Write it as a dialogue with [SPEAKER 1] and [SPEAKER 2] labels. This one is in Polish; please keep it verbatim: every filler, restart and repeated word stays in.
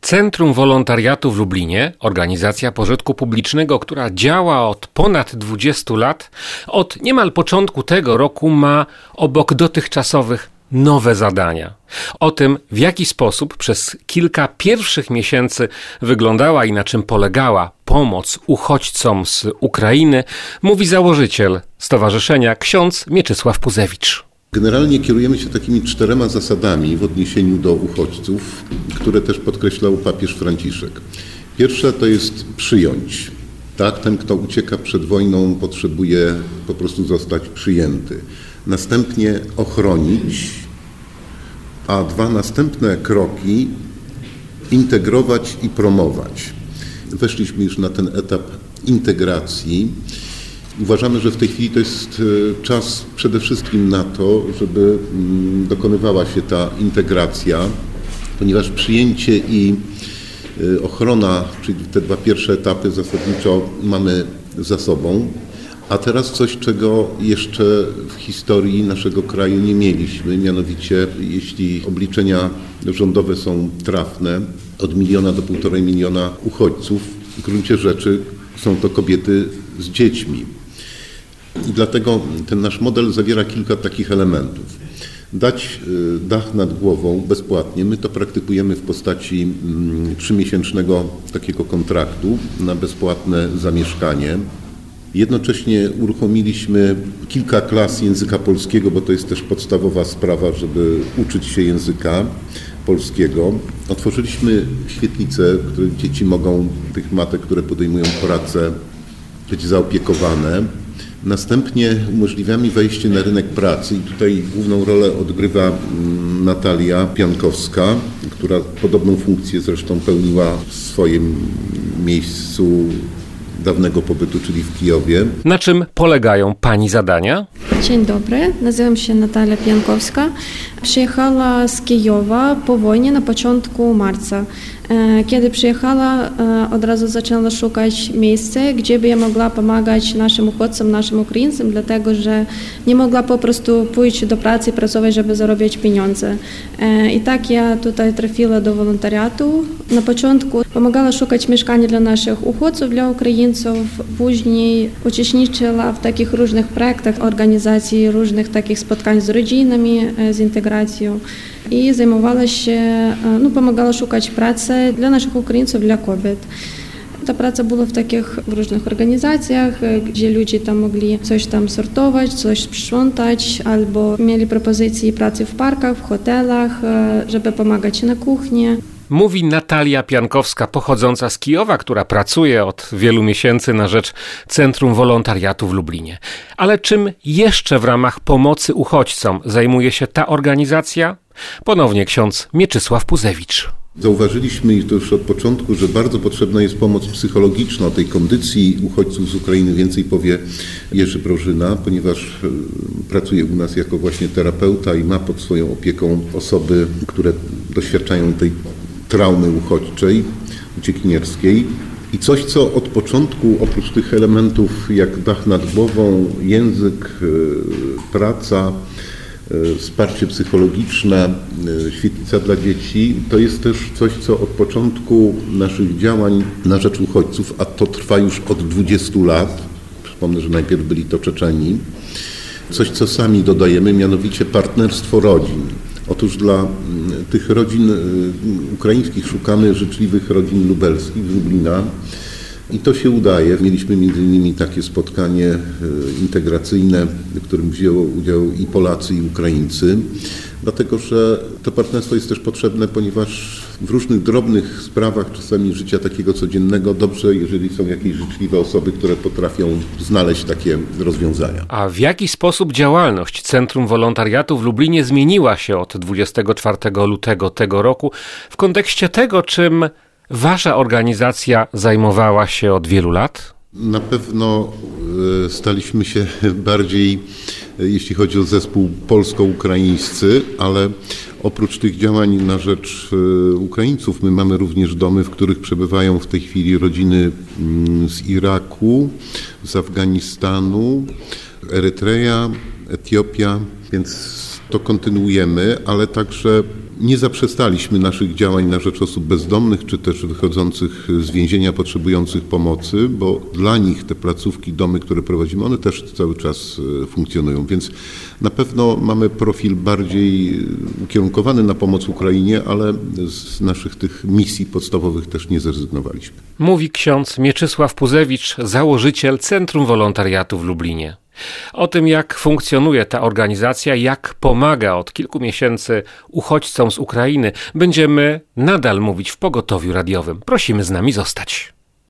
[SPEAKER 1] Centrum Wolontariatu w Lublinie, organizacja pożytku publicznego, która działa od ponad dwudziestu lat, od niemal początku tego roku ma obok dotychczasowych nowe zadania. O tym, w jaki sposób przez kilka pierwszych miesięcy wyglądała i na czym polegała pomoc uchodźcom z Ukrainy, mówi założyciel stowarzyszenia ksiądz Mieczysław Puzewicz.
[SPEAKER 2] Generalnie kierujemy się takimi czterema zasadami w odniesieniu do uchodźców, które też podkreślał papież Franciszek. Pierwsza to jest przyjąć. Tak, ten, kto ucieka przed wojną, potrzebuje po prostu zostać przyjęty. Następnie ochronić, a dwa następne kroki integrować i promować. Weszliśmy już na ten etap integracji. Uważamy, że w tej chwili to jest czas przede wszystkim na to, żeby dokonywała się ta integracja, ponieważ przyjęcie i ochrona, czyli te dwa pierwsze etapy zasadniczo mamy za sobą, a teraz coś, czego jeszcze w historii naszego kraju nie mieliśmy, mianowicie jeśli obliczenia rządowe są trafne, od miliona do półtorej miliona uchodźców, w gruncie rzeczy są to kobiety z dziećmi. I dlatego ten nasz model zawiera kilka takich elementów. Dać dach nad głową bezpłatnie. My to praktykujemy w postaci trzymiesięcznego takiego kontraktu na bezpłatne zamieszkanie. Jednocześnie uruchomiliśmy kilka klas języka polskiego, bo to jest też podstawowa sprawa, żeby uczyć się języka polskiego. Otworzyliśmy świetlice, w których dzieci mogą, tych matek, które podejmują pracę, być zaopiekowane. Następnie umożliwiamy wejście na rynek pracy i tutaj główną rolę odgrywa Natalia Piankowska, która podobną funkcję zresztą pełniła w swoim miejscu dawnego pobytu, czyli w Kijowie.
[SPEAKER 1] Na czym polegają Pani zadania?
[SPEAKER 3] Dzień dobry, nazywam się Natalia Piankowska. Przyjechała z Kijowa po wojnie na początku marca. Kiedy przyjechała, od razu zaczęła szukać miejsca, gdzie by ja mogła pomagać naszym uchodźcom, naszym Ukraińcom, dlatego że nie mogła po prostu pójść do pracy i pracować, żeby zarobić pieniądze. I tak ja tutaj trafiła do wolontariatu. Na początku pomagała szukać mieszkania dla naszych uchodźców, dla Ukraińców. Później uczestniczyła w takich różnych projektach, organizacji różnych takich spotkań z rodzinami, z integracją. I zajmowała się, no, pomagała szukać pracy dla naszych Ukraińców, dla kobiet. Ta praca była w takich różnych organizacjach, gdzie ludzie tam mogli coś tam sortować, coś sprzątać, albo mieli propozycje pracy w parkach, w hotelach, żeby pomagać na kuchni.
[SPEAKER 1] Mówi Natalia Piankowska, pochodząca z Kijowa, która pracuje od wielu miesięcy na rzecz Centrum Wolontariatu w Lublinie. Ale czym jeszcze w ramach pomocy uchodźcom zajmuje się ta organizacja? Ponownie ksiądz Mieczysław Puzewicz.
[SPEAKER 2] Zauważyliśmy i to już od początku, że bardzo potrzebna jest pomoc psychologiczna. O tej kondycji uchodźców z Ukrainy więcej powie Jerzy Brożyna, ponieważ pracuje u nas jako właśnie terapeuta i ma pod swoją opieką osoby, które doświadczają tej traumy uchodźczej, uciekinierskiej. I coś, co od początku, oprócz tych elementów jak dach nad głową, język, praca, wsparcie psychologiczne, świetlica dla dzieci, to jest też coś, co od początku naszych działań na rzecz uchodźców, a to trwa już od dwudziestu lat, przypomnę, że najpierw byli to Czeczeni, coś, co sami dodajemy, mianowicie partnerstwo rodzin. Otóż dla tych rodzin ukraińskich szukamy życzliwych rodzin lubelskich z Lublina i to się udaje. Mieliśmy między innymi takie spotkanie integracyjne, w którym wzięło udział i Polacy, i Ukraińcy, dlatego że to partnerstwo jest też potrzebne, ponieważ w różnych drobnych sprawach, czasami życia takiego codziennego, dobrze, jeżeli są jakieś życzliwe osoby, które potrafią znaleźć takie rozwiązania.
[SPEAKER 1] A w jaki sposób działalność Centrum Wolontariatu w Lublinie zmieniła się od dwudziestego czwartego lutego tego roku w kontekście tego, czym wasza organizacja zajmowała się od wielu lat?
[SPEAKER 2] Na pewno staliśmy się bardziej, jeśli chodzi o zespół polsko-ukraińscy, ale oprócz tych działań na rzecz Ukraińców, my mamy również domy, w których przebywają w tej chwili rodziny z Iraku, z Afganistanu, Erytrea, Etiopia, więc to kontynuujemy, ale także Nie zaprzestaliśmy naszych działań na rzecz osób bezdomnych, czy też wychodzących z więzienia, potrzebujących pomocy, bo dla nich te placówki, domy, które prowadzimy, one też cały czas funkcjonują, więc na pewno mamy profil bardziej ukierunkowany na pomoc Ukrainie, ale z naszych tych misji podstawowych też nie zrezygnowaliśmy.
[SPEAKER 1] Mówi ksiądz Mieczysław Puzewicz, założyciel Centrum Wolontariatu w Lublinie. O tym, jak funkcjonuje ta organizacja, jak pomaga od kilku miesięcy uchodźcom z Ukrainy, będziemy nadal mówić w Pogotowiu Radiowym. Prosimy z nami zostać.